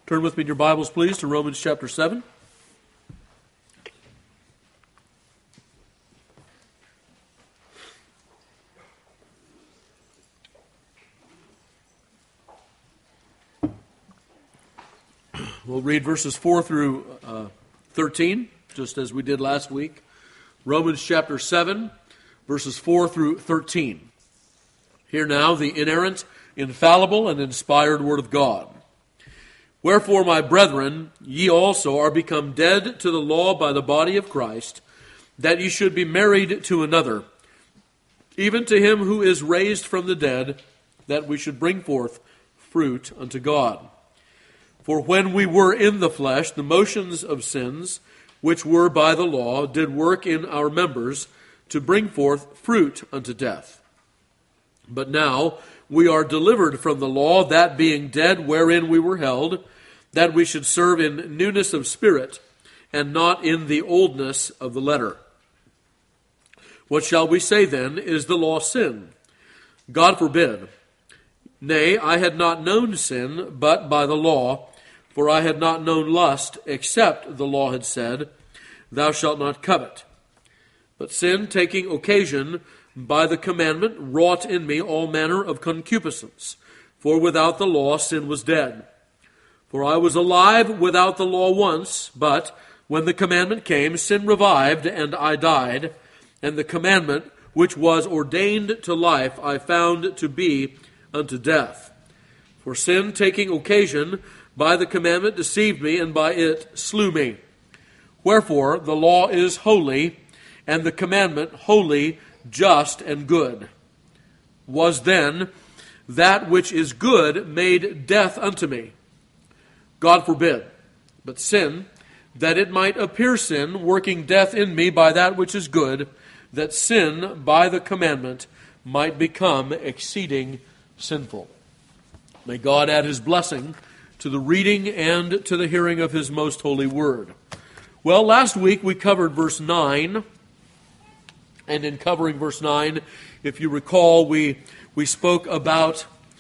Turn with me in your Bibles, please, to Romans chapter 7. We'll read verses 4 through 13, just as we did last week. Romans chapter 7, verses 4 through 13. Hear now the inerrant, infallible, and inspired Word of God. Wherefore, my brethren, ye also are become dead to the law by the body of Christ, that ye should be married to another, even to him who is raised from the dead, that we should bring forth fruit unto God. For when we were in the flesh, the motions of sins, which were by the law, did work in our members to bring forth fruit unto death. But now we are delivered from the law, that being dead wherein we were held, that we should serve in newness of spirit, and not in the oldness of the letter. What shall we say then? Is the law sin? God forbid. Nay, I had not known sin, but by the law, for I had not known lust, except the law had said, Thou shalt not covet. But sin, taking occasion by the commandment, wrought in me all manner of concupiscence. For without the law sin was dead. For I was alive without the law once, but when the commandment came, sin revived, and I died. And the commandment which was ordained to life I found to be unto death. For sin, taking occasion by the commandment, deceived me, and by it slew me. Wherefore the law is holy, and the commandment holy, just, and good. Was then that which is good made death unto me? God forbid. But sin, that it might appear sin, working death in me by that which is good, that sin by the commandment might become exceeding sinful. May God add His blessing to the reading and to the hearing of His most holy word. Well, last week we covered verse 9. And in covering verse 9, if you recall, we spoke about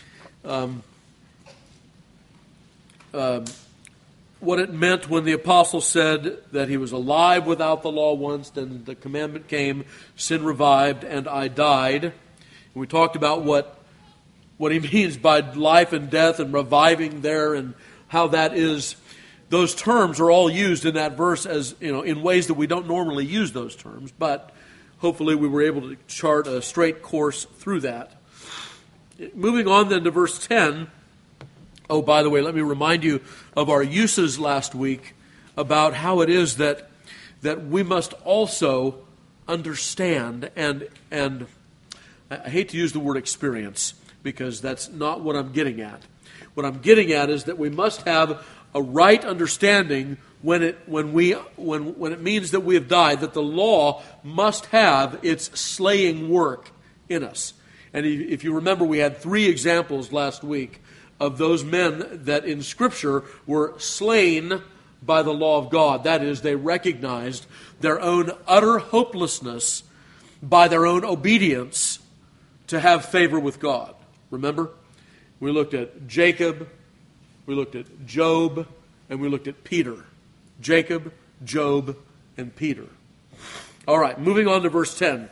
what it meant when the apostle said that he was alive without the law once, then the commandment came, sin revived, and I died. And we talked about what he means by life and death and reviving there, and how that is. Those terms are all used in that verse as, in ways that we don't normally use those terms, but hopefully we were able to chart a straight course through that. Moving on then to verse 10. Oh, by the way, let me remind you of our uses last week about how it is that we must also understand and I hate to use the word experience because that's not what I'm getting at. What I'm getting at is that we must have a right understanding when it means that we have died, that the law must have its slaying work in us. And if you remember, we had 3 examples last week of those men that in Scripture were slain by the law of God. That is, they recognized their own utter hopelessness by their own obedience to have favor with God. Remember? We looked at Jacob, we looked at Job, and we looked at Peter. Jacob, Job, and Peter. All right, moving on to verse 10.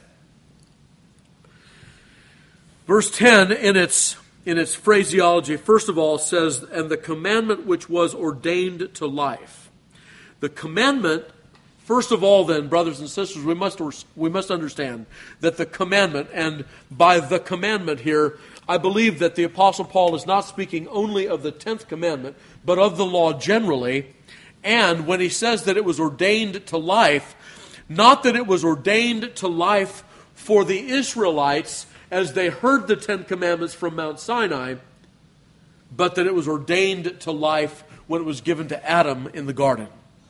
Verse 10, in its phraseology, first of all, says, and the commandment which was ordained to life. The commandment, first of all then, brothers and sisters, we must understand that the commandment, and by the commandment here, I believe that the Apostle Paul is not speaking only of the 10th commandment, but of the law generally. And when he says that it was ordained to life, not that it was ordained to life for the Israelites as they heard the 10 commandments from Mount Sinai, but that it was ordained to life when it was given to Adam in the garden.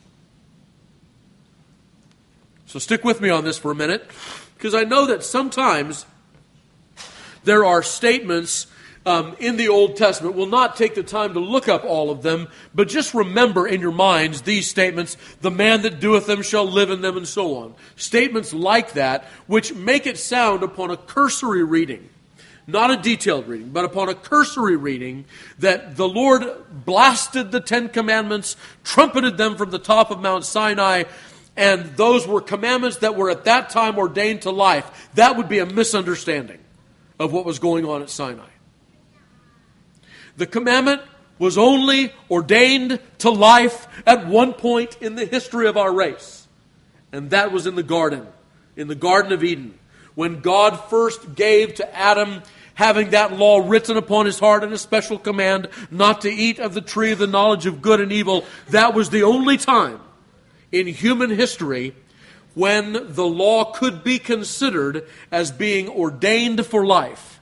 So stick with me on this for a minute, because I know that sometimes there are statements in the Old Testament. We'll not take the time to look up all of them, but just remember in your minds these statements, the man that doeth them shall live in them, and so on. Statements like that, which make it sound upon a cursory reading, not a detailed reading, but upon a cursory reading, that the Lord blasted the 10 commandments, trumpeted them from the top of Mount Sinai, and those were commandments that were at that time ordained to life. That would be a misunderstanding of what was going on at Sinai. The commandment was only ordained to life at one point in the history of our race, and that was in the Garden of Eden, when God first gave to Adam, having that law written upon his heart and a special command not to eat of the tree of the knowledge of good and evil. That was the only time in human history when the law could be considered as being ordained for life.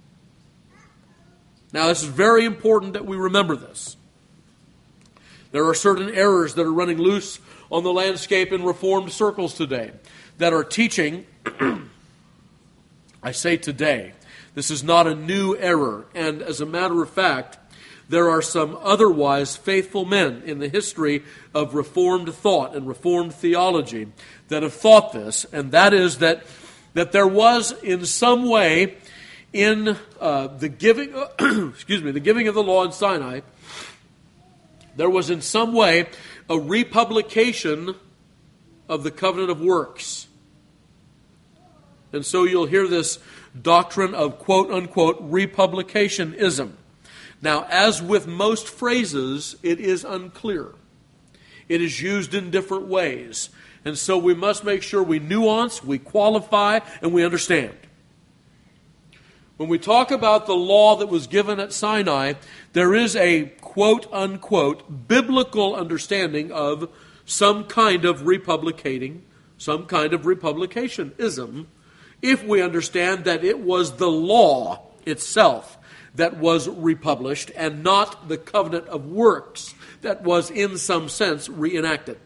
Now, this is very important that we remember this. There are certain errors that are running loose on the landscape in Reformed circles today that are teaching, I say today, this is not a new error, and as a matter of fact, there are some otherwise faithful men in the history of Reformed thought and Reformed theology that have thought this, and that is that there was in some way in the giving, the giving of the law in Sinai, there was in some way a republication of the covenant of works. And so you'll hear this doctrine of quote-unquote republicationism. Now, as with most phrases, it is unclear. It is used in different ways. And so we must make sure we nuance, we qualify, and we understand. When we talk about the law that was given at Sinai, there is a quote-unquote biblical understanding of some kind of republicating, some kind of republicationism, if we understand that it was the law itself that was republished and not the covenant of works that was in some sense reenacted.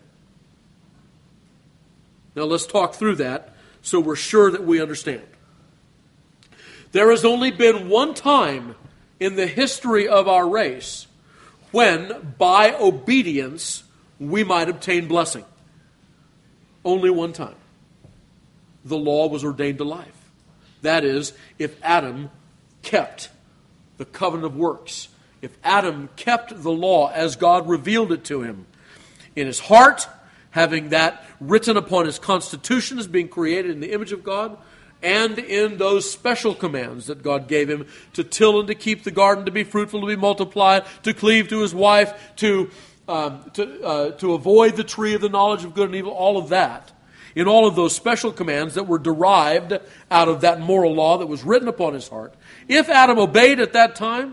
Now let's talk through that so we're sure that we understand. There has only been one time in the history of our race when, by obedience, we might obtain blessing. Only one time. The law was ordained to life. That is, if Adam kept the covenant of works, if Adam kept the law as God revealed it to him in his heart, having that written upon his constitution as being created in the image of God, and in those special commands that God gave him to till and to keep the garden, to be fruitful, to be multiplied, to cleave to his wife, to avoid the tree of the knowledge of good and evil, all of that. In all of those special commands that were derived out of that moral law that was written upon his heart, if Adam obeyed at that time,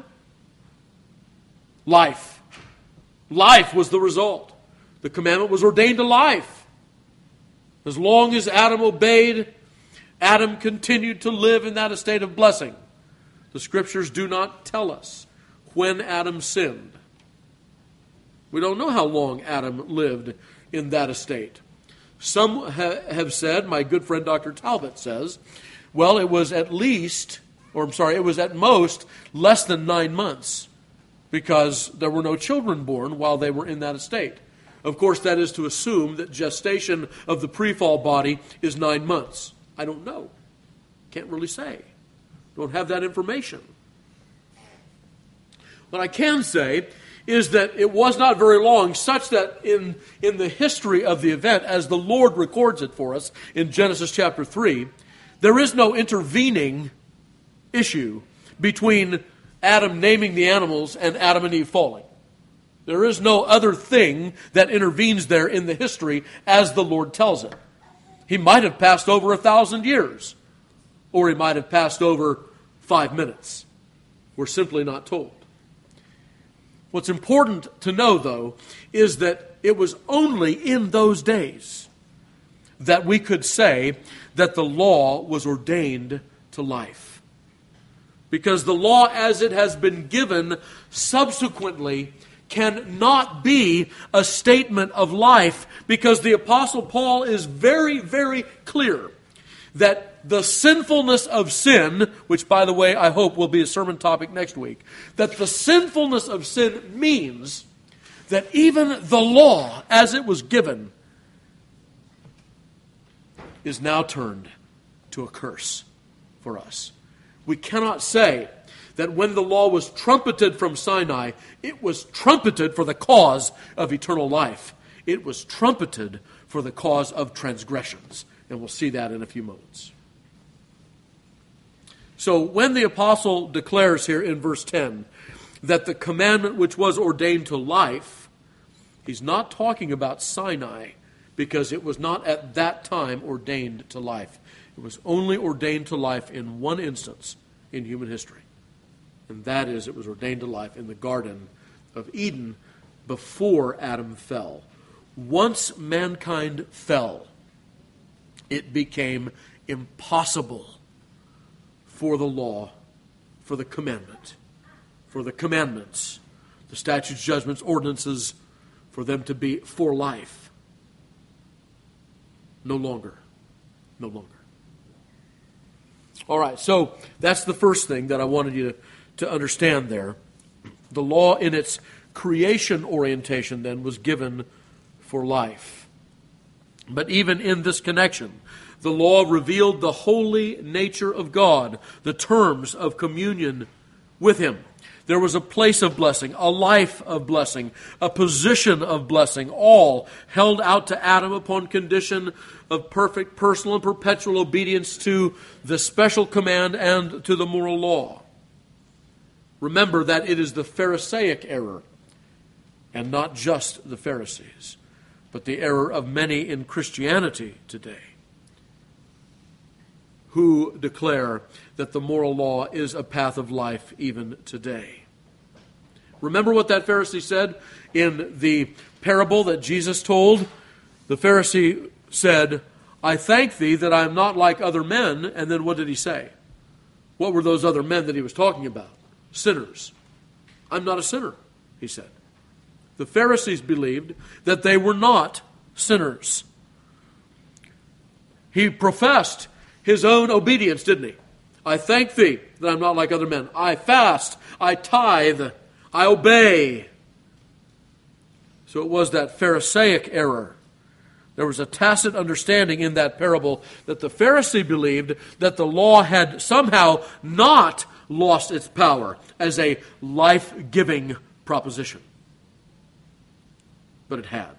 life was the result. The commandment was ordained to life. As long as Adam obeyed, Adam continued to live in that estate of blessing. The Scriptures do not tell us when Adam sinned. We don't know how long Adam lived in that estate. Some have said, my good friend Dr. Talbot says, well, it was at most less than 9 months, because there were no children born while they were in that estate. Of course, that is to assume that gestation of the pre-fall body is 9 months. I don't know. Can't really say. Don't have that information. What I can say is that it was not very long, such that in the history of the event, as the Lord records it for us in Genesis chapter 3, there is no intervening issue between Adam naming the animals and Adam and Eve falling. There is no other thing that intervenes there in the history as the Lord tells it. He might have passed over 1,000 years, or he might have passed over 5 minutes. We're simply not told. What's important to know, though, is that it was only in those days that we could say that the law was ordained to life. Because the law as it has been given subsequently cannot be a statement of life, because the Apostle Paul is very, very clear that the sinfulness of sin, which, by the way, I hope will be a sermon topic next week, that the sinfulness of sin means that even the law, as it was given, is now turned to a curse for us. We cannot say that when the law was trumpeted from Sinai, it was trumpeted for the cause of eternal life. It was trumpeted for the cause of transgressions. And we'll see that in a few moments. So when the apostle declares here in verse 10 that the commandment which was ordained to life, he's not talking about Sinai, because it was not at that time ordained to life. It was only ordained to life in one instance in human history. And that is, it was ordained to life in the Garden of Eden before Adam fell. Once mankind fell, it became impossible for the law, for the commandment, for the commandments, the statutes, judgments, ordinances, for them to be for life. No longer. No longer. All right, so that's the first thing that I wanted you to understand there. The law in its creation orientation then was given for life. But even in this connection, the law revealed the holy nature of God, the terms of communion with Him. There was a place of blessing, a life of blessing, a position of blessing, all held out to Adam upon condition of perfect, personal, and perpetual obedience to the special command and to the moral law. Remember that it is the Pharisaic error, and not just the Pharisees, but the error of many in Christianity today, who declare that the moral law is a path of life even today. Remember what that Pharisee said in the parable that Jesus told? The Pharisee said, "I thank thee that I am not like other men." And then what did he say? What were those other men that he was talking about? Sinners. "I'm not a sinner," he said. The Pharisees believed that they were not sinners. He professed his own obedience, didn't he? "I thank thee that I'm not like other men. I fast, I tithe, I obey." So it was that Pharisaic error. There was a tacit understanding in that parable that the Pharisee believed that the law had somehow not lost its power as a life-giving proposition. But it had.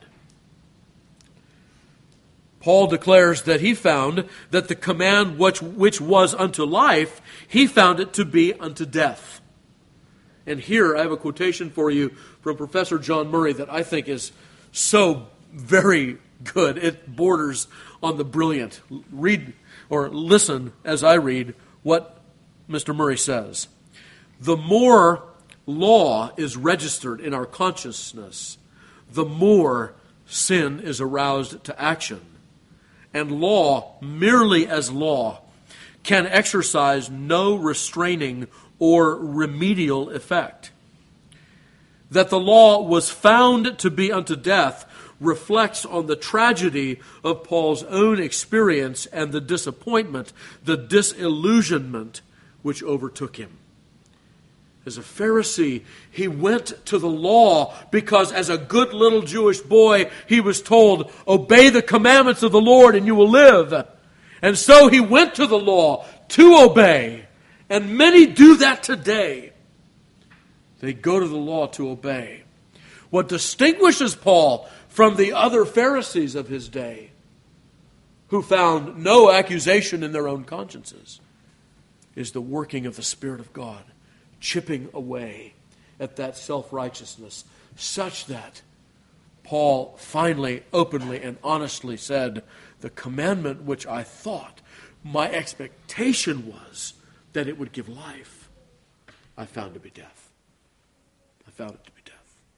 Paul declares that he found that the command which was unto life, he found it to be unto death. And here I have a quotation for you from Professor John Murray that I think is so very good. It borders on the brilliant. Read or listen as I read what Mr. Murray says. "The more law is registered in our consciousness, the more sin is aroused to action. And law, merely as law, can exercise no restraining or remedial effect. That the law was found to be unto death reflects on the tragedy of Paul's own experience and the disappointment, the disillusionment which overtook him. As a Pharisee, he went to the law because as a good little Jewish boy, he was told, obey the commandments of the Lord and you will live. And so he went to the law to obey. And many do that today. They go to the law to obey. What distinguishes Paul from the other Pharisees of his day, who found no accusation in their own consciences, is the working of the Spirit of God, chipping away at that self-righteousness, such that Paul finally, openly, and honestly said, the commandment which I thought, my expectation was that it would give life, I found to be death. I found it to be death.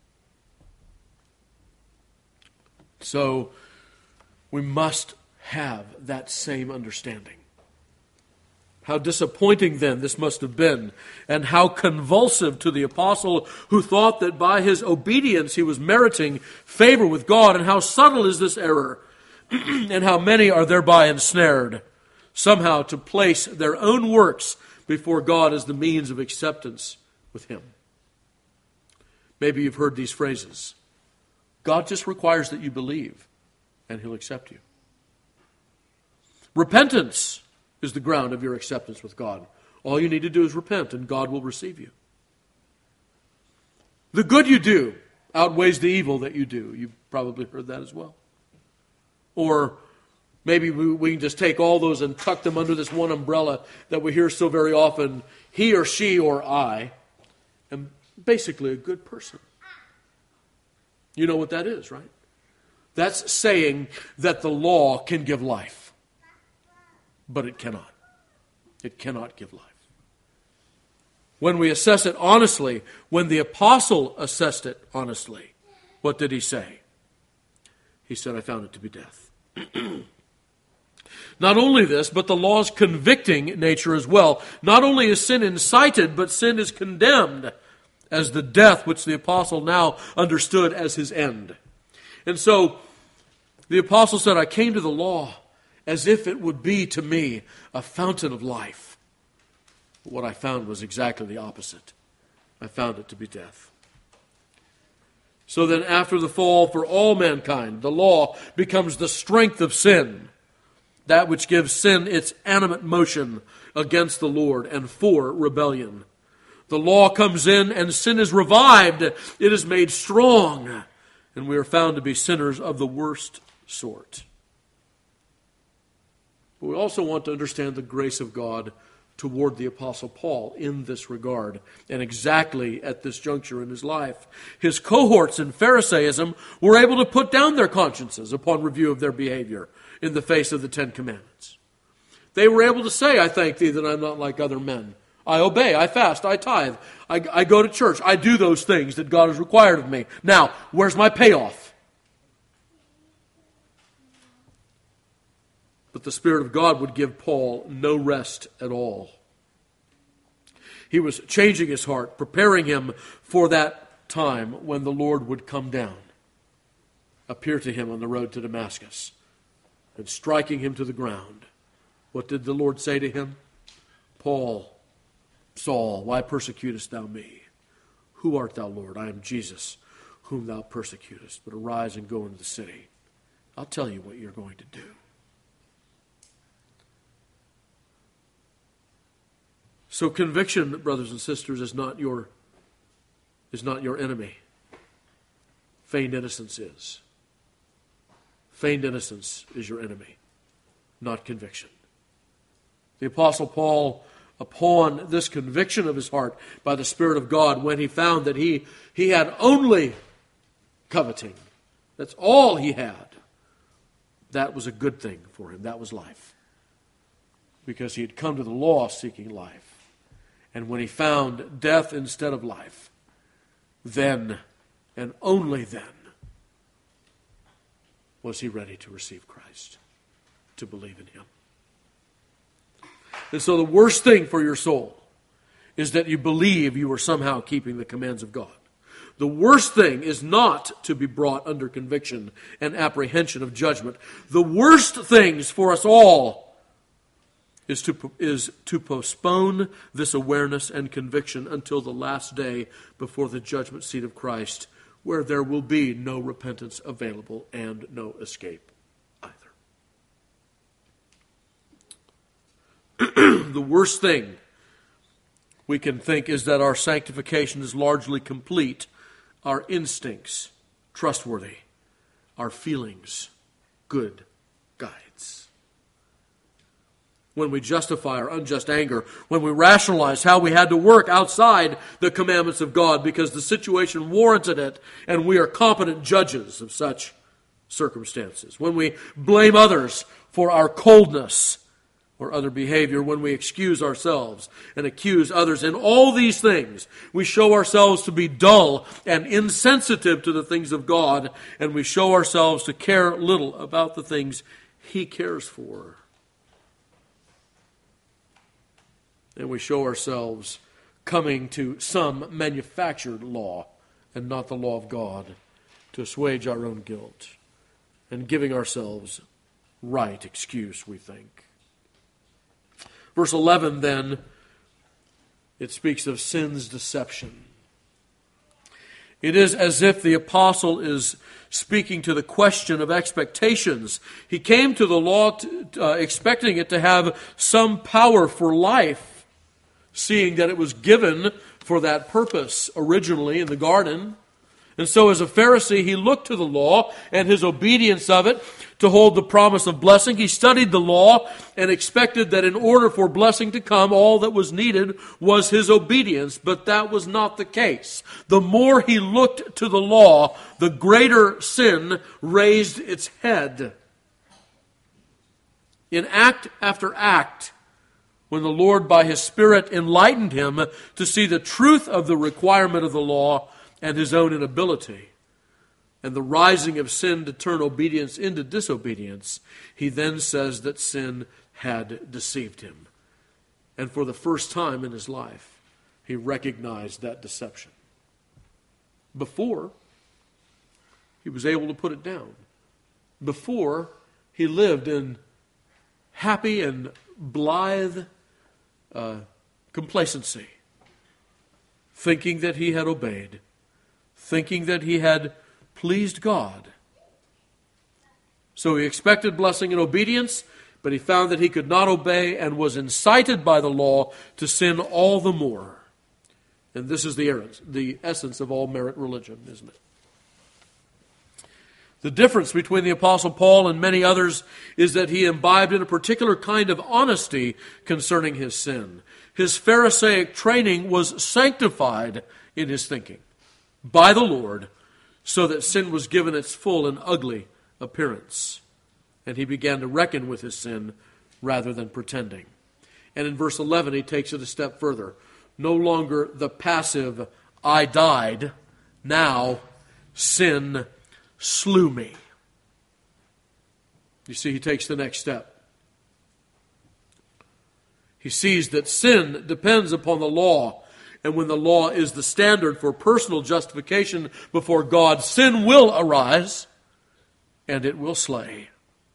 So, we must have that same understanding. How disappointing then this must have been, and how convulsive to the apostle who thought that by his obedience he was meriting favor with God, and how subtle is this error, and how many are thereby ensnared, somehow to place their own works before God as the means of acceptance with Him. Maybe you've heard these phrases. God just requires that you believe, and He'll accept you. Repentance is the ground of your acceptance with God. All you need to do is repent, and God will receive you. The good you do outweighs the evil that you do. You've probably heard that as well. Or maybe we can just take all those and tuck them under this one umbrella that we hear so very often, he or she or I, am basically a good person. You know what that is, right? That's saying that the law can give life. But it cannot. It cannot give life. When we assess it honestly, when the apostle assessed it honestly, what did he say? He said, I found it to be death. Not only this, but the law's convicting nature as well. Not only is sin incited, but sin is condemned as the death which the apostle now understood as his end. And so the apostle said, I came to the law as if it would be to me a fountain of life. But what I found was exactly the opposite. I found it to be death. So then after the fall for all mankind, the law becomes the strength of sin, that which gives sin its animate motion against the Lord and for rebellion. The law comes in and sin is revived. It is made strong. And we are found to be sinners of the worst sort. But we also want to understand the grace of God toward the Apostle Paul in this regard, and exactly at this juncture in his life. His cohorts in Pharisaism were able to put down their consciences upon review of their behavior in the face of the Ten Commandments. They were able to say, I thank thee that I'm not like other men. I obey, I fast, I tithe, I go to church, I do those things that God has required of me. Now, where's my payoff? But the Spirit of God would give Paul no rest at all. He was changing his heart, preparing him for that time when the Lord would come down, appear to him on the road to Damascus, and striking him to the ground. What did the Lord say to him? Paul, Saul, why persecutest thou me? Who art thou, Lord? I am Jesus, whom thou persecutest. But arise and go into the city. I'll tell you what you're going to do. So conviction, brothers and sisters, is not your enemy. Feigned innocence is. Feigned innocence is your enemy, not conviction. The Apostle Paul, upon this conviction of his heart by the Spirit of God, when he found that he had only coveting, that's all he had, that was a good thing for him. That was life. Because he had come to the law seeking life. And when he found death instead of life, then, and only then, was he ready to receive Christ, to believe in him. And so the worst thing for your soul is that you believe you are somehow keeping the commands of God. The worst thing is not to be brought under conviction and apprehension of judgment. The worst things for us all is to postpone this awareness and conviction until the last day before the judgment seat of Christ, where there will be no repentance available and no escape either. The worst thing we can think is that our sanctification is largely complete, our instincts trustworthy, our feelings good guides. When we justify our unjust anger, when we rationalize how we had to work outside the commandments of God because the situation warranted it, and we are competent judges of such circumstances. When we blame others for our coldness or other behavior, when we excuse ourselves and accuse others. In all these things, we show ourselves to be dull and insensitive to the things of God, and we show ourselves to care little about the things He cares for. And we show ourselves coming to some manufactured law and not the law of God to assuage our own guilt and giving ourselves right excuse, we think. Verse 11, then, it speaks of sin's deception. It is as if the apostle is speaking to the question of expectations. He came to the law expecting it to have some power for life. seeing that it was given for that purpose originally in the garden. And so as a Pharisee, he looked to the law and his obedience of it to hold the promise of blessing. He studied the law and expected that in order for blessing to come, all that was needed was his obedience. But that was not the case. The more he looked to the law, the greater sin raised its head. In act after act, when the Lord by His Spirit enlightened him to see the truth of the requirement of the law and his own inability, and the rising of sin to turn obedience into disobedience, he then says that sin had deceived him. And for the first time in his life, he recognized that deception. Before, he was able to put it down. Before, he lived in happy and blithe complacency, thinking that he had obeyed, thinking that he had pleased God. So he expected blessing and obedience, but he found that he could not obey and was incited by the law to sin all the more. And this is the essence of all merit religion, isn't it? The difference between the Apostle Paul and many others is that he imbibed in a particular kind of honesty concerning his sin. His Pharisaic training was sanctified in his thinking by the Lord, so that sin was given its full and ugly appearance. And he began to reckon with his sin rather than pretending. And in verse 11, he takes it a step further. No longer the passive, I died, now sin slew me. You see, he takes the next step. He sees that sin depends upon the law. And when the law is the standard for personal justification before God, sin will arise and it will slay.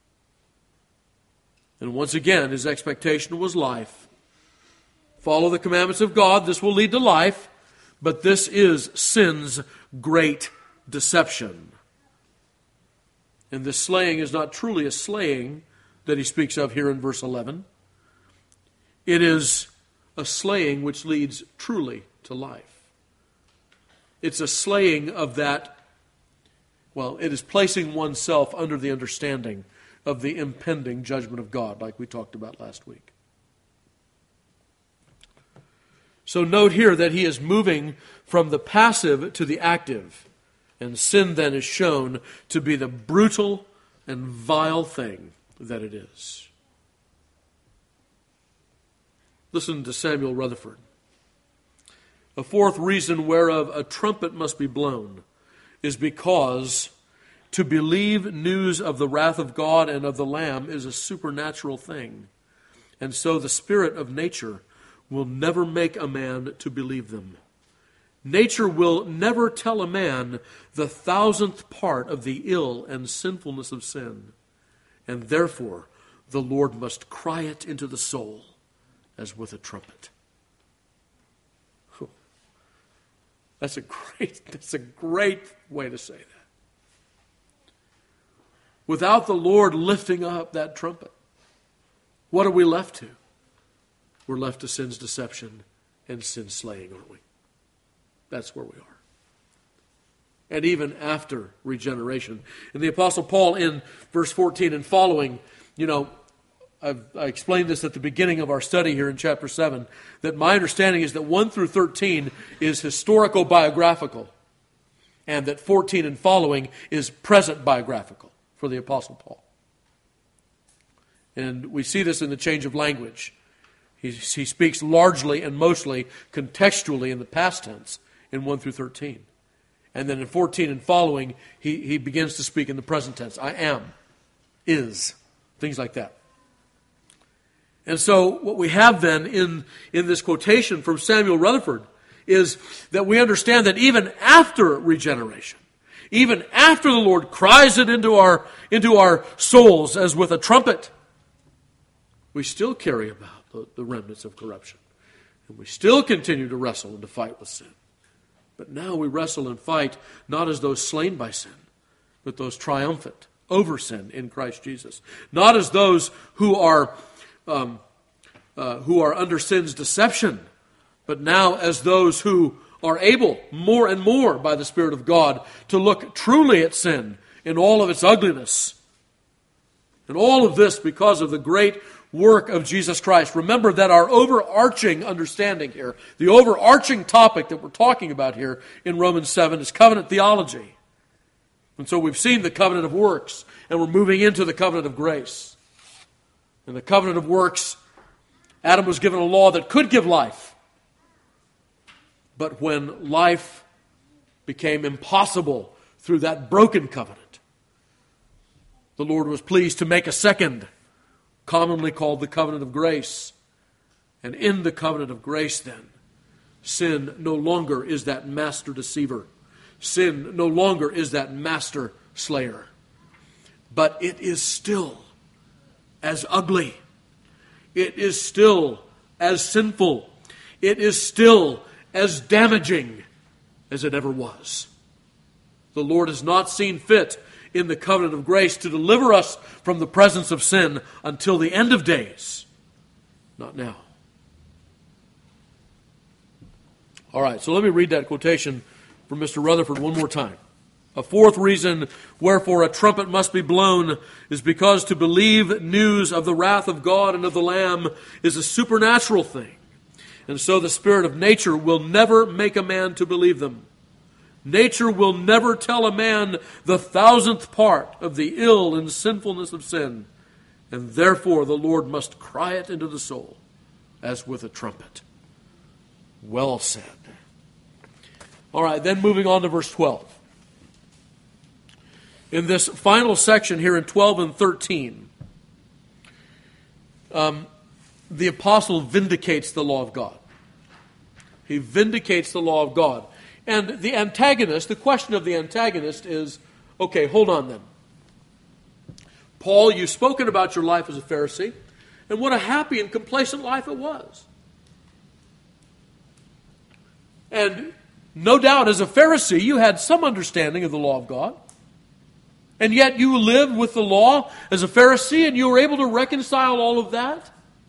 And once again, his expectation was life. Follow the commandments of God, this will lead to life, but this is sin's great deception. And this slaying is not truly a slaying that he speaks of here in verse 11. It is a slaying which leads truly to life. It's a slaying of that, it is placing oneself under the understanding of the impending judgment of God, like we talked about last week. So note here that he is moving from the passive to the active. And sin then is shown to be the brutal and vile thing that it is. Listen to Samuel Rutherford. A fourth reason whereof a trumpet must be blown is because to believe news of the wrath of God and of the Lamb is a supernatural thing. And so the spirit of nature will never make a man to believe them. Nature will never tell a man the 1,000th part of the ill and sinfulness of sin. And therefore, the Lord must cry it into the soul as with a trumpet. That's a great way to say that. Without the Lord lifting up that trumpet, what are we left to? We're left to sin's deception and sin's slaying, aren't we? That's where we are. And even after regeneration. And the Apostle Paul in verse 14 and following, I explained this at the beginning of our study here in chapter 7, that my understanding is that 1 through 13 is historical biographical, and that 14 and following is present biographical for the Apostle Paul. And we see this in the change of language. He speaks largely and mostly contextually in the past tense in 1 through 13. And then in 14 and following, he begins to speak in the present tense. I am, is, things like that. And so what we have then in this quotation from Samuel Rutherford is that we understand that even after regeneration, even after the Lord cries it into our souls as with a trumpet, we still carry about the remnants of corruption. And we still continue to wrestle and to fight with sin. But now we wrestle and fight not as those slain by sin, but those triumphant over sin in Christ Jesus. Not as those who are under sin's deception, but now as those who are able more and more by the Spirit of God to look truly at sin in all of its ugliness. And all of this because of the great work of Jesus Christ. Remember that our overarching understanding here, the overarching topic that we're talking about here in Romans 7 is covenant theology. And so we've seen the covenant of works, and we're moving into the covenant of grace. In the covenant of works, Adam was given a law that could give life. But when life became impossible through that broken covenant, the Lord was pleased to make a second, commonly called the covenant of grace. And in the covenant of grace then, sin no longer is that master deceiver. Sin no longer is that master slayer. But it is still as ugly. It is still as sinful. It is still as damaging as it ever was. The Lord has not seen fit in the covenant of grace to deliver us from the presence of sin until the end of days. Not now. All right, so let me read that quotation from Mr. Rutherford one more time. A fourth reason wherefore a trumpet must be blown is because to believe news of the wrath of God and of the Lamb is a supernatural thing. And so the spirit of nature will never make a man to believe them. Nature will never tell a man the 1,000th part of the ill and sinfulness of sin. And therefore the Lord must cry it into the soul as with a trumpet. Well said. All right, then moving on to verse 12. In this final section here in 12 and 13, the apostle vindicates the law of God. He vindicates the law of God. And the antagonist, the question of the antagonist is, okay, hold on then. Paul, you've spoken about your life as a Pharisee, and what a happy and complacent life it was. And no doubt as a Pharisee, you had some understanding of the law of God. And yet you lived with the law as a Pharisee, and you were able to reconcile all of that.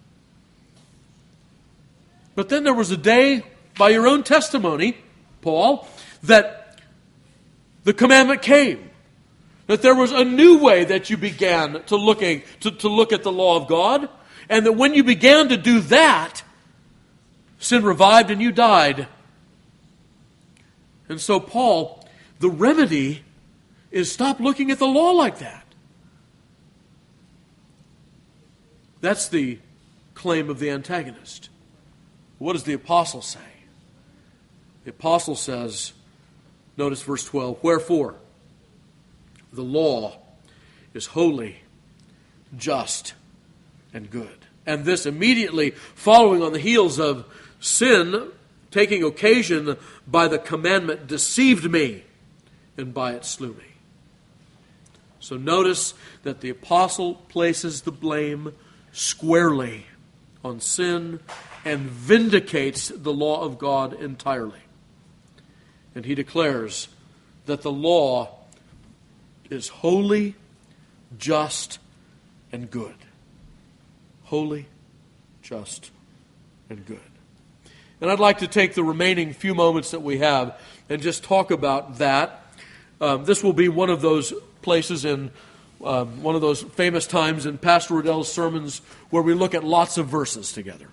But then there was a day, by your own testimony, Paul, that the commandment came. That there was a new way that you began to look at the law of God. And that when you began to do that, sin revived and you died. And so, Paul, the remedy is stop looking at the law like that. That's the claim of the antagonist. What does the apostle say? The apostle says, notice verse 12, wherefore the law is holy, just, and good. And this immediately following on the heels of sin taking occasion by the commandment deceived me, and by it slew me. So notice that the apostle places the blame squarely on sin and vindicates the law of God entirely. And he declares that the law is holy, just, and good. Holy, just, and good. And I'd like to take the remaining few moments that we have and just talk about that. This will be one of those places in one of those famous times in Pastor Riddell's sermons where we look at lots of verses together.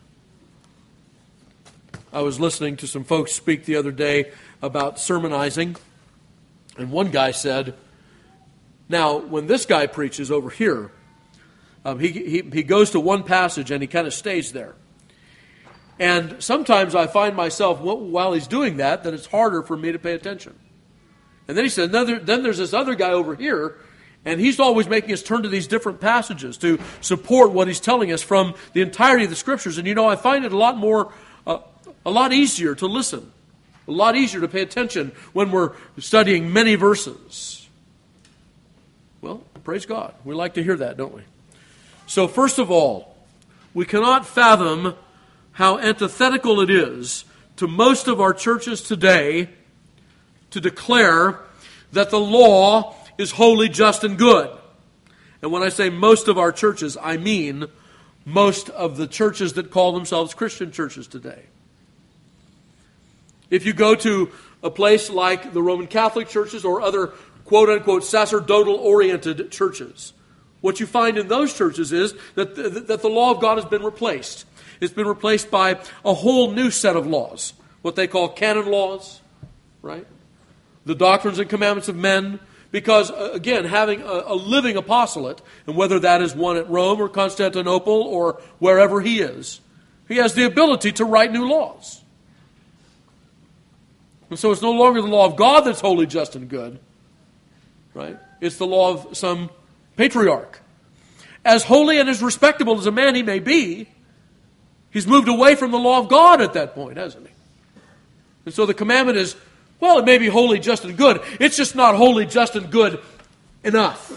I was listening to some folks speak the other day about sermonizing, and one guy said, now, when this guy preaches over here, he goes to one passage and he kind of stays there. And sometimes I find myself, while he's doing that it's harder for me to pay attention. And then he said, then there's this other guy over here, and he's always making us turn to these different passages to support what he's telling us from the entirety of the Scriptures. And I find it a lot easier to listen, a lot easier to pay attention when we're studying many verses. Well, praise God. We like to hear that, don't we? So first of all, we cannot fathom how antithetical it is to most of our churches today to declare that the law is holy, just, and good. And when I say most of our churches, I mean most of the churches that call themselves Christian churches today. If you go to a place like the Roman Catholic churches or other quote-unquote sacerdotal-oriented churches, what you find in those churches is that the law of God has been replaced. It's been replaced by a whole new set of laws, what they call canon laws, right? The doctrines and commandments of men, because, again, having a living apostolate, and whether that is one at Rome or Constantinople or wherever he is, he has the ability to write new laws. And so it's no longer the law of God that's holy, just, and good, right? It's the law of some patriarch. As holy and as respectable as a man he may be, he's moved away from the law of God at that point, hasn't he? And so the commandment is, well, it may be holy, just, and good. It's just not holy, just, and good enough.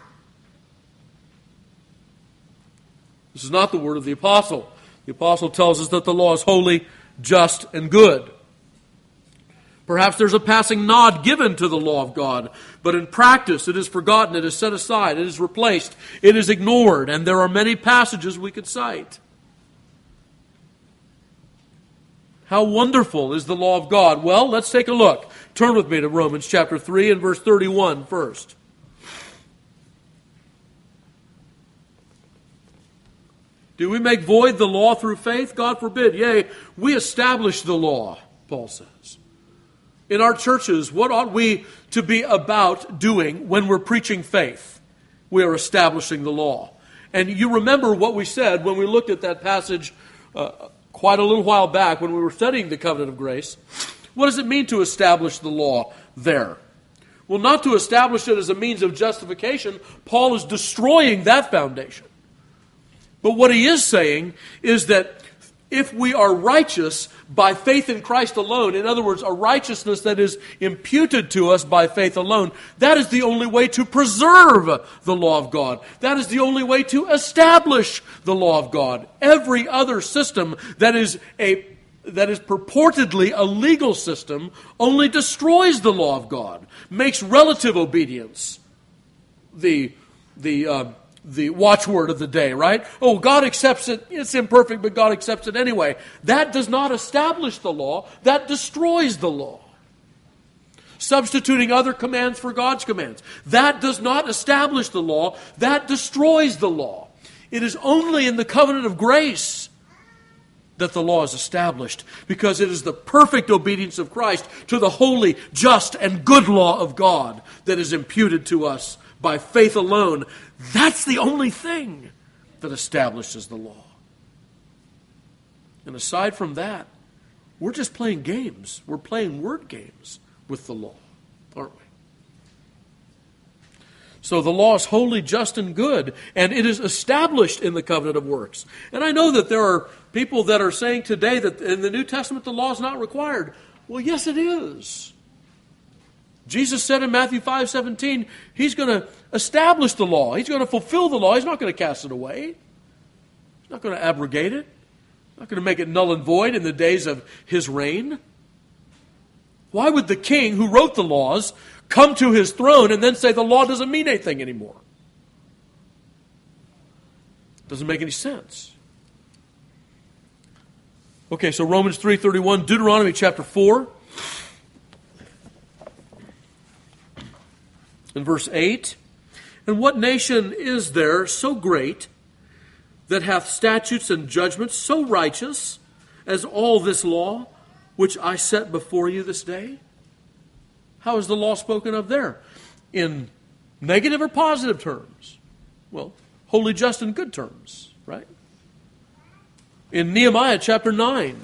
This is not the word of the apostle. The apostle tells us that the law is holy, just, and good. Perhaps there's a passing nod given to the law of God, but in practice it is forgotten, it is set aside, it is replaced, it is ignored, and there are many passages we could cite. How wonderful is the law of God? Well, let's take a look. Turn with me to Romans chapter 3 and verse 31 first. Do we make void the law through faith? God forbid. Yea, we establish the law, Paul says. In our churches, what ought we to be about doing when we're preaching faith? We are establishing the law. And you remember what we said when we looked at that passage quite a little while back when we were studying the covenant of grace. What does it mean to establish the law there? Well, not to establish it as a means of justification. Paul is destroying that foundation. But what he is saying is that if we are righteous by faith in Christ alone, in other words, a righteousness that is imputed to us by faith alone, that is the only way to preserve the law of God. That is the only way to establish the law of God. Every other system that is purportedly a legal system only destroys the law of God, makes relative obedience the watchword of the day, right? Oh, God accepts it. It's imperfect, but God accepts it anyway. That does not establish the law. That destroys the law. Substituting other commands for God's commands. That does not establish the law. That destroys the law. It is only in the covenant of grace that the law is established, because it is the perfect obedience of Christ to the holy, just, and good law of God that is imputed to us by faith alone. That's the only thing that establishes the law. And aside from that, we're just playing games. We're playing word games with the law, aren't we? So the law is holy, just, and good, and it is established in the covenant of works. And I know that there are people that are saying today that in the New Testament the law is not required. Well, yes, it is. Jesus said in Matthew 5:17, He's going to establish the law. He's going to fulfill the law. He's not going to cast it away. He's not going to abrogate it. He's not going to make it null and void in the days of His reign. Why would the king who wrote the laws come to his throne and then say the law doesn't mean anything anymore? Doesn't make any sense. Okay, so Romans 3:31, Deuteronomy chapter 4. In verse 8, and what nation is there so great that hath statutes and judgments so righteous as all this law which I set before you this day? How is the law spoken of there? In negative or positive terms? Well, holy, just, and good terms, right? In Nehemiah chapter 9,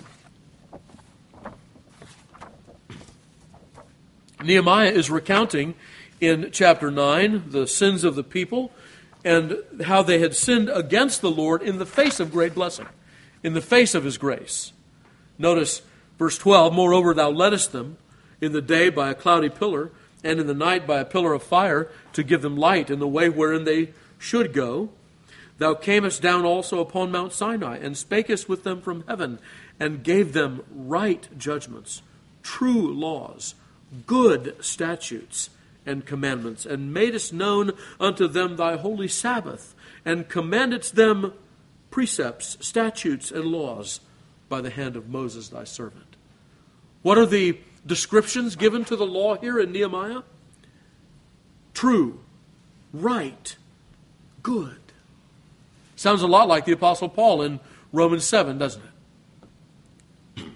Nehemiah is recounting in chapter 9 the sins of the people and how they had sinned against the Lord in the face of great blessing, in the face of His grace. Notice verse 12, moreover thou leddest them in the day by a cloudy pillar, and in the night by a pillar of fire, to give them light in the way wherein they should go. Thou camest down also upon Mount Sinai, and spakest with them from heaven, and gave them right judgments, true laws, good statutes, and commandments, and madest known unto them thy holy Sabbath, and commandedst them precepts, statutes, and laws by the hand of Moses thy servant. What are the descriptions given to the law here in Nehemiah? True, right, good. Sounds a lot like the Apostle Paul in Romans 7, doesn't it?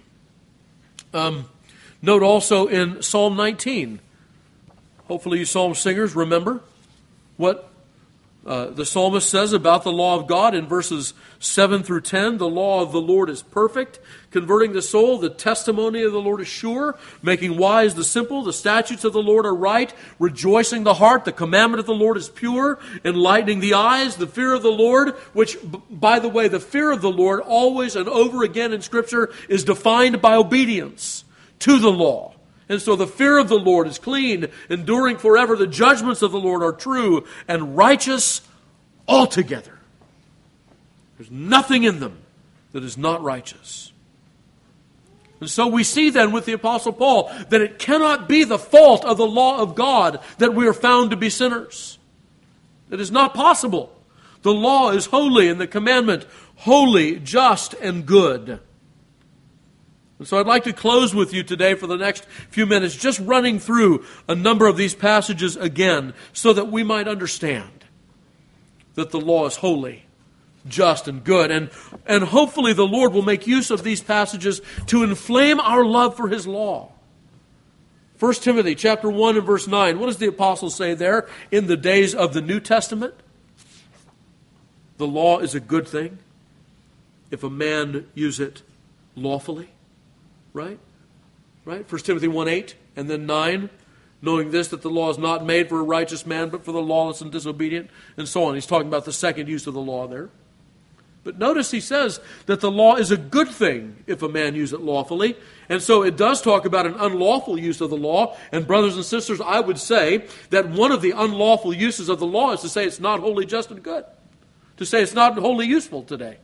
Note also in Psalm 19. Hopefully you psalm singers remember what the psalmist says about the law of God in verses 7 through 10. The law of the Lord is perfect, converting the soul. The testimony of the Lord is sure, making wise the simple. The statutes of the Lord are right, rejoicing the heart. The commandment of the Lord is pure, enlightening the eyes. The fear of the Lord, which, by the way, the fear of the Lord always and over again in Scripture is defined by obedience to the law. And so the fear of the Lord is clean, enduring forever. The judgments of the Lord are true and righteous altogether. There's nothing in them that is not righteous. And so we see then with the Apostle Paul that it cannot be the fault of the law of God that we are found to be sinners. It is not possible. The law is holy and the commandment holy, just, and good. And so I'd like to close with you today for the next few minutes, just running through a number of these passages again so that we might understand that the law is holy, just, and good. And hopefully the Lord will make use of these passages to inflame our love for His law. 1 Timothy chapter 1 and verse 9. What does the apostle say there? In the days of the New Testament, the law is a good thing if a man use it lawfully. Right? 1 Timothy 1:8 and then 9, knowing this, that the law is not made for a righteous man, but for the lawless and disobedient, and so on. He's talking about the second use of the law there. But notice he says that the law is a good thing if a man use it lawfully. And so it does talk about an unlawful use of the law. And brothers and sisters, I would say that one of the unlawful uses of the law is to say it's not wholly just and good. To say it's not wholly useful today.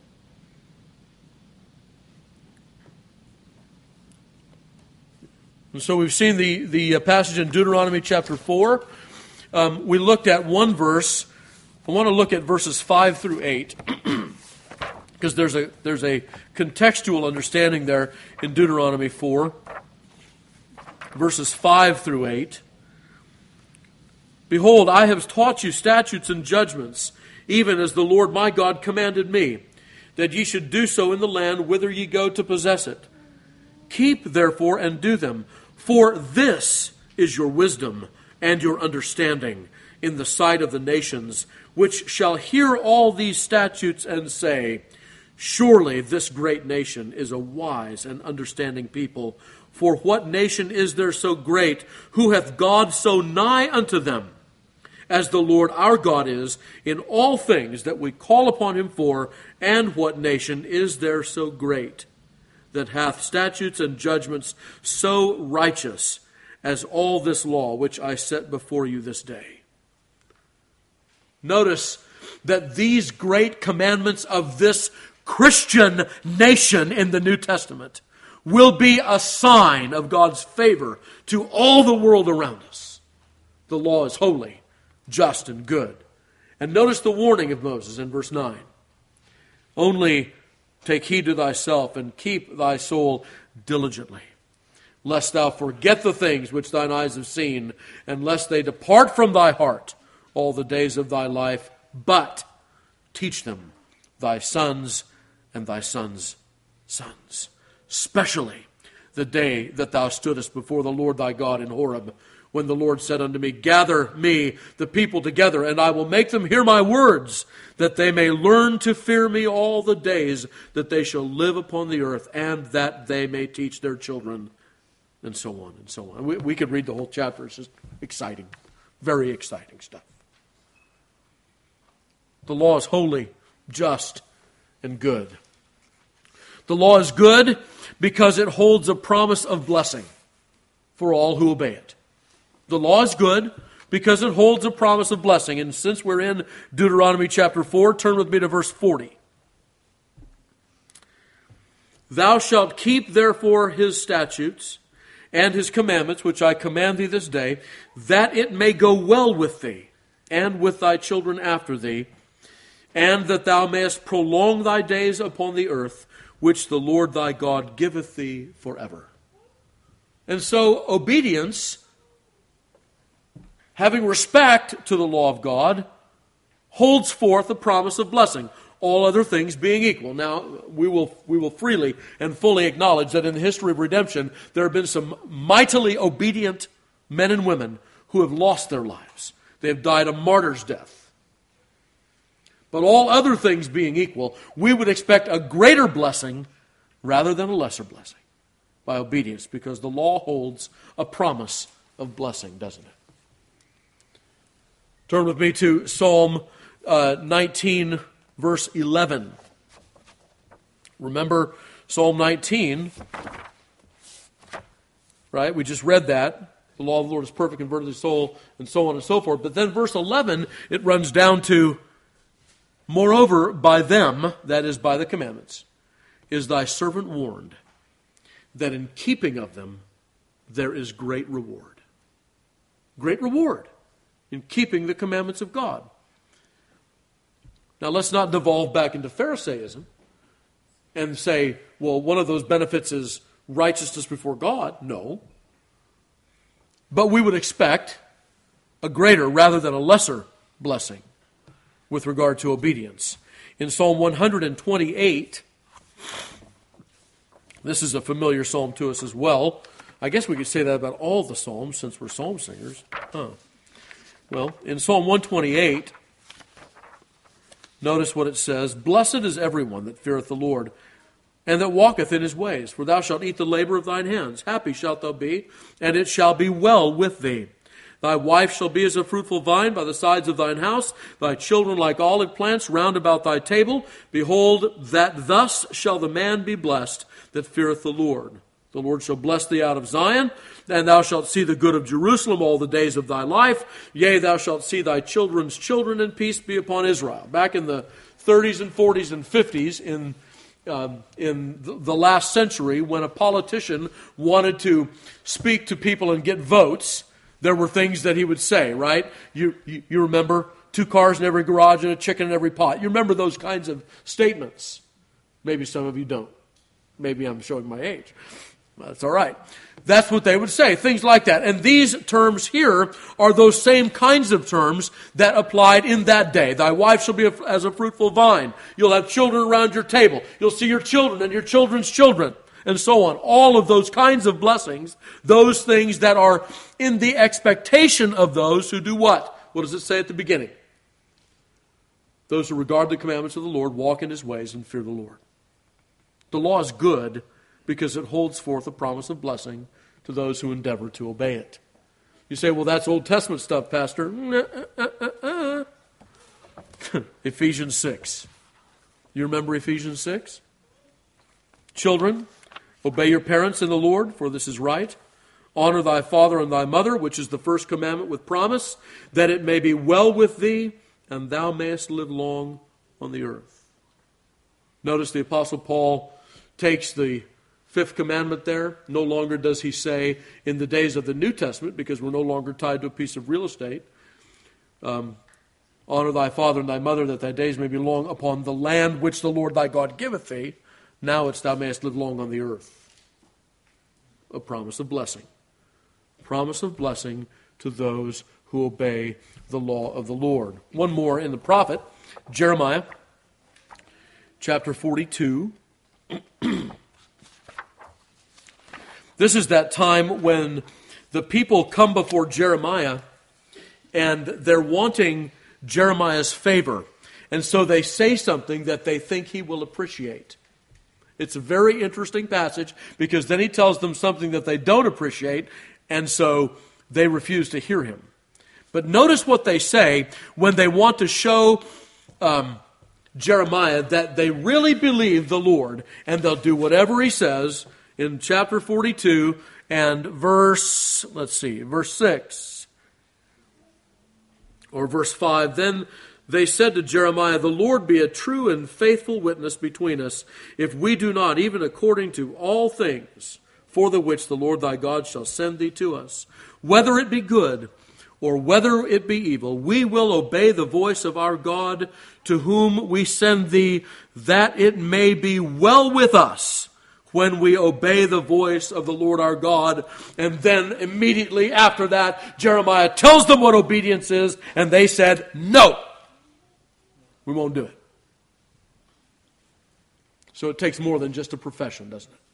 And so we've seen the passage in Deuteronomy chapter 4. We looked at one verse. I want to look at verses 5 through 8 because there's a contextual understanding there in Deuteronomy 4. Verses 5 through 8. Behold, I have taught you statutes and judgments, even as the Lord my God commanded me, that ye should do so in the land whither ye go to possess it. Keep therefore and do them. For this is your wisdom and your understanding in the sight of the nations, which shall hear all these statutes and say, surely this great nation is a wise and understanding people. For what nation is there so great, who hath God so nigh unto them, as the Lord our God is, in all things that we call upon Him for? And what nation is there so great, that hath statutes and judgments so righteous as all this law which I set before you this day? Notice that these great commandments of this Christian nation in the New Testament will be a sign of God's favor to all the world around us. The law is holy, just, and good. And notice the warning of Moses in verse 9. Only take heed to thyself and keep thy soul diligently, lest thou forget the things which thine eyes have seen, and lest they depart from thy heart all the days of thy life, but teach them thy sons and thy sons' sons. Especially the day that thou stoodest before the Lord thy God in Horeb, when the Lord said unto me, gather me the people together, and I will make them hear my words, that they may learn to fear me all the days that they shall live upon the earth, and that they may teach their children, and so on and so on. We could read the whole chapter. It's just exciting, very exciting stuff. The law is holy, just, and good. The law is good because it holds a promise of blessing for all who obey it. The law is good because it holds a promise of blessing. And since we're in Deuteronomy chapter 4, turn with me to verse 40. Thou shalt keep therefore his statutes and his commandments, which I command thee this day, that it may go well with thee and with thy children after thee, and that thou mayest prolong thy days upon the earth, which the Lord thy God giveth thee forever. And so obedience, having respect to the law of God, holds forth the promise of blessing, all other things being equal. Now, we will freely and fully acknowledge that in the history of redemption, there have been some mightily obedient men and women who have lost their lives. They have died a martyr's death. But all other things being equal, we would expect a greater blessing rather than a lesser blessing by obedience, because the law holds a promise of blessing, doesn't it? Turn with me to Psalm 19, verse 11. Remember Psalm 19, right? We just read that. The law of the Lord is perfect, converted the soul, and so on and so forth. But then verse 11, it runs down to, moreover, by them, that is by the commandments, is thy servant warned, that in keeping of them there is great reward. Great reward in keeping the commandments of God. Now let's not devolve back into Pharisaism and say, well, one of those benefits is righteousness before God. No. But we would expect a greater rather than a lesser blessing with regard to obedience. In Psalm 128, this is a familiar psalm to us as well. I guess we could say that about all the psalms since we're psalm singers. Well, in Psalm 128, notice what it says. Blessed is everyone that feareth the Lord, and that walketh in his ways. For thou shalt eat the labor of thine hands. Happy shalt thou be, and it shall be well with thee. Thy wife shall be as a fruitful vine by the sides of thine house, thy children like olive plants round about thy table. Behold, that thus shall the man be blessed that feareth the Lord. The Lord shall bless thee out of Zion, and thou shalt see the good of Jerusalem all the days of thy life. Yea, thou shalt see thy children's children, and peace be upon Israel. Back in the 30s and 40s and 50s, in the last century, when a politician wanted to speak to people and get votes, there were things that he would say, right? You remember 2 cars in every garage and a chicken in every pot. You remember those kinds of statements. Maybe some of you don't. Maybe I'm showing my age. That's all right. That's what they would say, things like that. And these terms here are those same kinds of terms that applied in that day. Thy wife shall be as a fruitful vine. You'll have children around your table. You'll see your children and your children's children, and so on. All of those kinds of blessings, those things that are in the expectation of those who do what? What does it say at the beginning? Those who regard the commandments of the Lord, walk in his ways, and fear the Lord. The law is good because it holds forth a promise of blessing to those who endeavor to obey it. You say, well, that's Old Testament stuff, Pastor. Ephesians 6. You remember Ephesians 6? Children, obey your parents in the Lord, for this is right. Honor thy father and thy mother, which is the first commandment with promise, that it may be well with thee, and thou mayest live long on the earth. Notice the Apostle Paul takes the 5th commandment there. No longer does he say, in the days of the New Testament, because we're no longer tied to a piece of real estate, honor thy father and thy mother, that thy days may be long upon the land which the Lord thy God giveth thee. Now it's thou mayest live long on the earth. A promise of blessing. Promise of blessing to those who obey the law of the Lord. One more in the prophet, Jeremiah, chapter 42. This is that time when the people come before Jeremiah and they're wanting Jeremiah's favor. And so they say something that they think he will appreciate. It's a very interesting passage because then he tells them something that they don't appreciate, and so they refuse to hear him. But notice what they say when they want to show Jeremiah that they really believe the Lord, and they'll do whatever he says. In chapter 42 and verse 6 or verse 5, then they said to Jeremiah, the Lord be a true and faithful witness between us, if we do not, even according to all things, for the which the Lord thy God shall send thee to us, whether it be good or whether it be evil, we will obey the voice of our God, to whom we send thee, that it may be well with us, when we obey the voice of the Lord our God. And then immediately after that, Jeremiah tells them what obedience is, and they said, no, we won't do it. So it takes more than just a profession, doesn't it?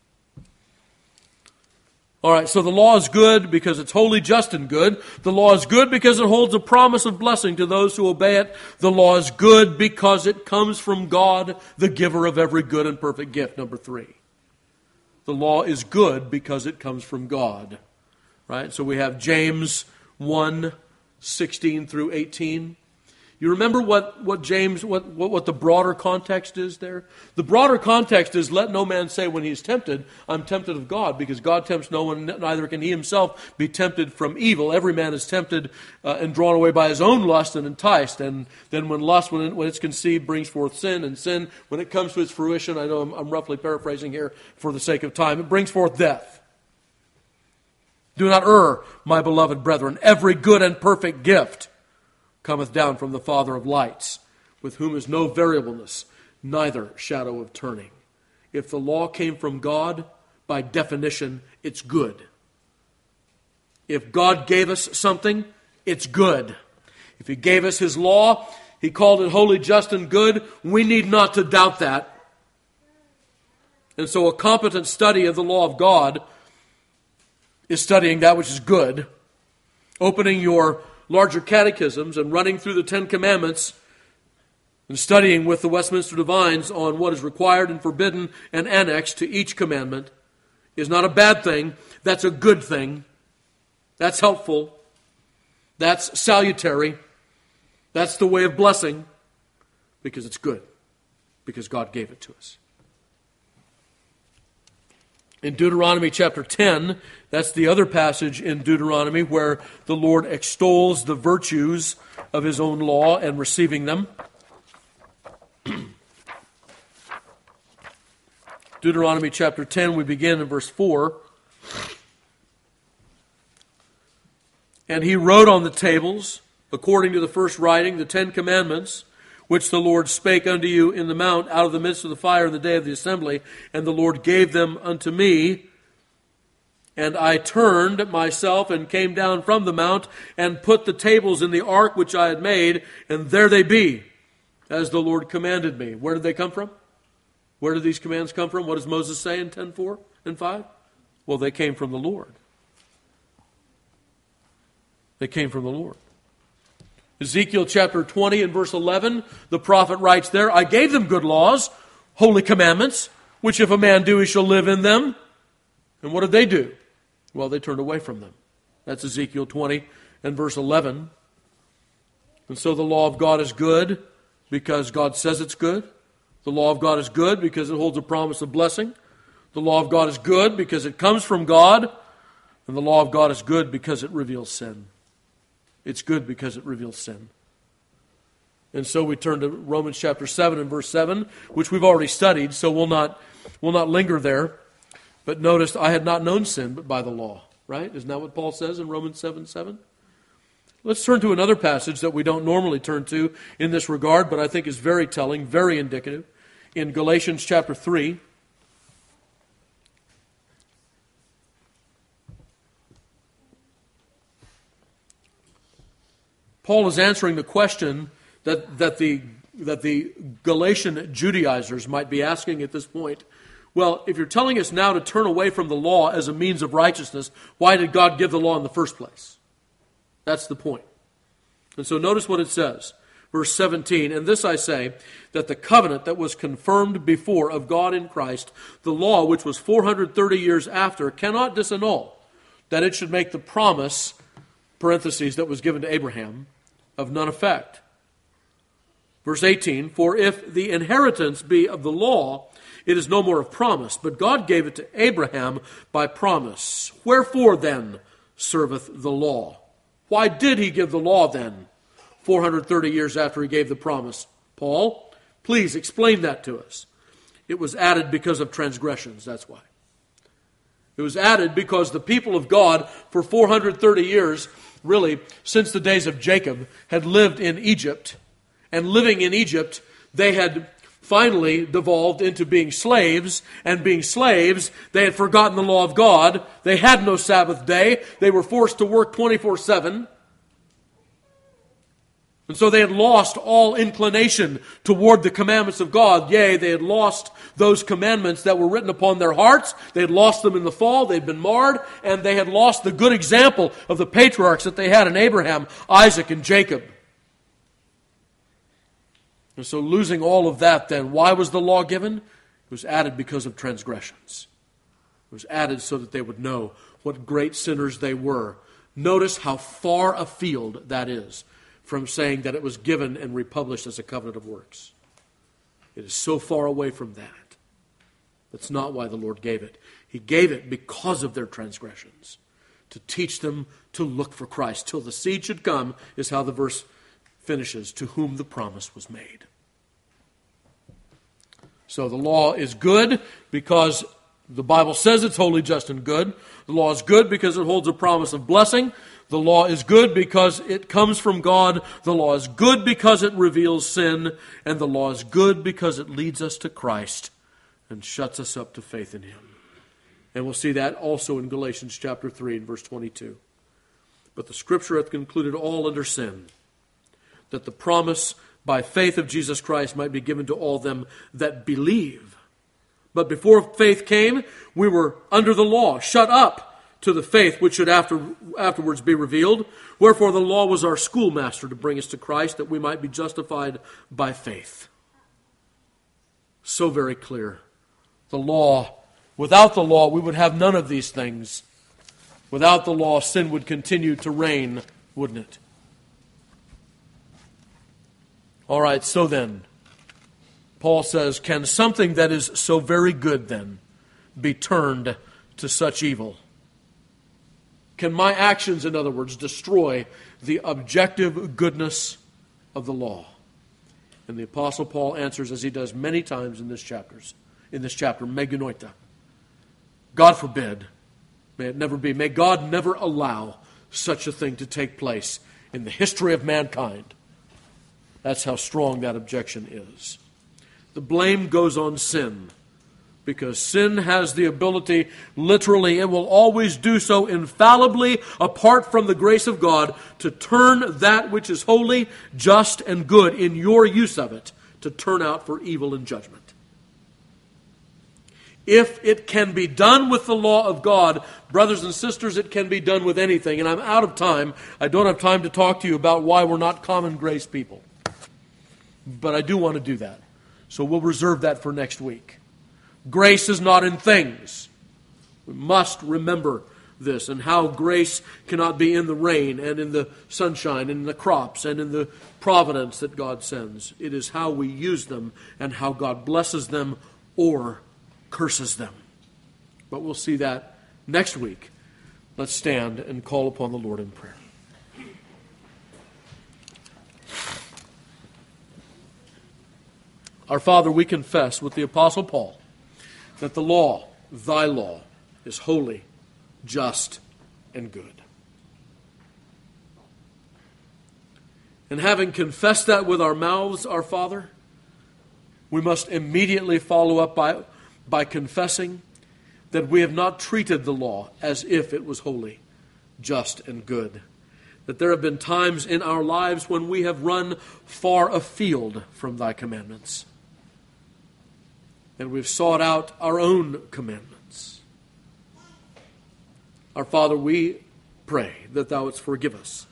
All right, so the law is good because it's holy, just, and good. The law is good because it holds a promise of blessing to those who obey it. The law is good because it comes from God, the giver of every good and perfect gift. Number 3. The law is good because it comes from God. Right? So we have James 1:16 through 18. You remember what James, what the broader context is there? The broader context is, let no man say when he's tempted, I'm tempted of God, because God tempts no one, neither can he himself be tempted from evil. Every man is tempted and drawn away by his own lust and enticed. And then when lust, when it's conceived, brings forth sin, and sin, when it comes to its fruition, I know I'm roughly paraphrasing here for the sake of time, it brings forth death. Do not err, my beloved brethren. Every good and perfect gift cometh down from the Father of lights, with whom is no variableness, neither shadow of turning. If the law came from God, by definition, it's good. If God gave us something, it's good. If He gave us His law, He called it holy, just, and good, we need not to doubt that. And so a competent study of the law of God is studying that which is good, opening your larger catechisms and running through the 10 Commandments and studying with the Westminster Divines on what is required and forbidden and annexed to each commandment is not a bad thing. That's a good thing. That's helpful. That's salutary. That's the way of blessing, because it's good, because God gave it to us. In Deuteronomy chapter 10, that's the other passage in Deuteronomy where the Lord extols the virtues of His own law and receiving them. Deuteronomy chapter 10, we begin in verse 4. And he wrote on the tables, according to the first writing, the 10 Commandments, which the Lord spake unto you in the mount out of the midst of the fire in the day of the assembly. And the Lord gave them unto me. And I turned myself and came down from the mount and put the tables in the ark which I had made. And there they be, as the Lord commanded me. Where did they come from? Where did these commands come from? What does Moses say in 10:4 and 5? Well, they came from the Lord. They came from the Lord. Ezekiel chapter 20 and verse 11, the prophet writes there, I gave them good laws, holy commandments, which if a man do, he shall live in them. And what did they do? Well, they turned away from them. That's Ezekiel 20 and verse 11. And so the law of God is good because God says it's good. The law of God is good because it holds a promise of blessing. The law of God is good because it comes from God. And the law of God is good because it reveals sin. It's good because it reveals sin. And so we turn to Romans chapter 7 and verse 7, which we've already studied, so we'll not linger there. But notice, I had not known sin but by the law. Right? Isn't that what Paul says in Romans 7:7? Let's turn to another passage that we don't normally turn to in this regard, but I think is very telling, very indicative. In Galatians chapter 3. Paul is answering the question that the Galatian Judaizers might be asking at this point. Well, if you're telling us now to turn away from the law as a means of righteousness, why did God give the law in the first place? That's the point. And so notice what it says. Verse 17, and this I say, that the covenant that was confirmed before of God in Christ, the law which was 430 years after, cannot disannul, that it should make the promise, parentheses, that was given to Abraham, of none effect. Verse 18, for if the inheritance be of the law, it is no more of promise, but God gave it to Abraham by promise. Wherefore then serveth the law? Why did he give the law then, 430 years after he gave the promise? Paul, please explain that to us. It was added because of transgressions, that's why. It was added because the people of God for 430 years, really since the days of Jacob, had lived in Egypt. And living in Egypt, they had finally devolved into being slaves, and being slaves, they had forgotten the law of God. They had no Sabbath day. They were forced to work 24/7. And so they had lost all inclination toward the commandments of God. Yea, they had lost those commandments that were written upon their hearts. They had lost them in the fall. They'd been marred. And they had lost the good example of the patriarchs that they had in Abraham, Isaac, and Jacob. And so losing all of that then, why was the law given? It was added because of transgressions. It was added so that they would know what great sinners they were. Notice how far afield that is from saying that it was given and republished as a covenant of works. It is so far away from that. That's not why the Lord gave it. He gave it because of their transgressions, to teach them to look for Christ. Till the seed should come, is how the verse finishes, to whom the promise was made. So the law is good because the Bible says it's holy, just, and good. The law is good because it holds a promise of blessing. The law is good because it comes from God. The law is good because it reveals sin. And the law is good because it leads us to Christ and shuts us up to faith in Him. And we'll see that also in Galatians chapter 3 and verse 22. But the Scripture hath concluded all under sin, that the promise by faith of Jesus Christ might be given to all them that believe. But before faith came, we were under the law, shut up to the faith which should afterwards be revealed. Wherefore the law was our schoolmaster to bring us to Christ, that we might be justified by faith. So very clear. The law, without the law, we would have none of these things. Without the law, sin would continue to reign, wouldn't it? All right, so then, Paul says, can something that is so very good then be turned to such evil? Can my actions, in other words, destroy the objective goodness of the law? And the Apostle Paul answers, as he does many times in this chapter, meganoita. God forbid, may it never be. May God never allow such a thing to take place in the history of mankind. That's how strong that objection is. The blame goes on sin, because sin has the ability, literally, it will always do so infallibly, apart from the grace of God, to turn that which is holy, just, and good in your use of it, to turn out for evil and judgment. If it can be done with the law of God, brothers and sisters, it can be done with anything. And I'm out of time. I don't have time to talk to you about why we're not common grace people. But I do want to do that. So we'll reserve that for next week. Grace is not in things. We must remember this, and how grace cannot be in the rain and in the sunshine and in the crops and in the providence that God sends. It is how we use them and how God blesses them or curses them. But we'll see that next week. Let's stand and call upon the Lord in prayer. Our Father, we confess with the Apostle Paul that the law, thy law, is holy, just, and good. And having confessed that with our mouths, our Father, we must immediately follow up by confessing that we have not treated the law as if it was holy, just, and good. That there have been times in our lives when we have run far afield from thy commandments. And we've sought out our own commandments. Our Father, we pray that thou wouldst forgive us.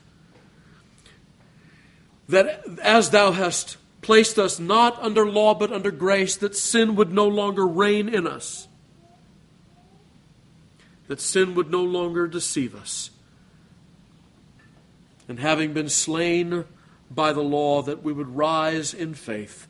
That as thou hast placed us not under law but under grace, that sin would no longer reign in us. That sin would no longer deceive us. And having been slain by the law, that we would rise in faith.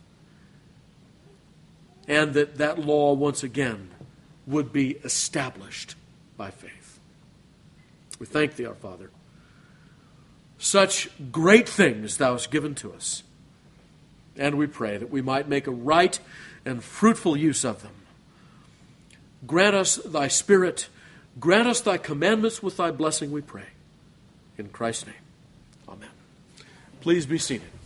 And that law once again would be established by faith. We thank thee, our Father. Such great things thou hast given to us. And we pray that we might make a right and fruitful use of them. Grant us thy Spirit. Grant us thy commandments with thy blessing, we pray. In Christ's name, amen. Please be seated.